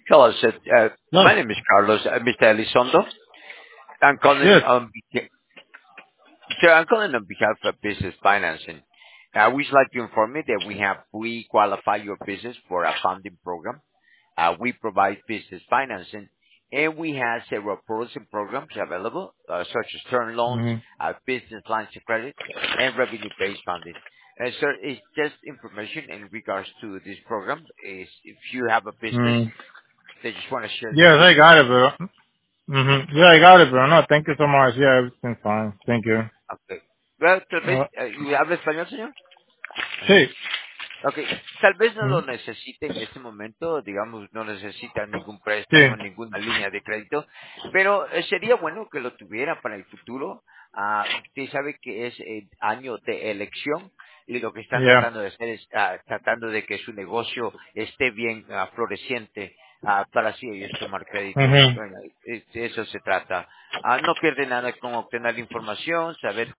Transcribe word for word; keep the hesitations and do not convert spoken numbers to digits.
Hello, sir. Uh, No. my name is Carlos, uh, Mister Elizondo. I'm calling Yes. on beca- sir, I'm calling on behalf of business financing. I would like to inform you that we have pre-qualified your business for a funding program. Uh, we provide business financing, and we have several products and programs available, uh, such as term loans, hmm uh, business lines of credit, and revenue-based funding. And sir, it's just information in regards to this program. Is if you have a business, mm they just want to share this Yes, with I you. got it, bro. hmm Yeah, I got it, bro. No, thank you so much. Yeah, everything's fine. Thank you. Okay. Well, tal vez, Uh, eh, ¿y ¿habla español, señor? sí. Ok, tal vez no lo Mm, necesite en este momento, digamos, no necesita ningún Sí. préstamo, ninguna línea de crédito, pero eh, sería bueno que lo tuviera para el futuro. Ah, usted sabe que es el año de elección y lo que están Yeah. tratando de hacer es ah, tratando de que su negocio esté bien ah, floreciente ah, para así ellos tomar crédito. hmm Bueno, eh, de eso se trata. Ah, no pierde nada con obtener información, saber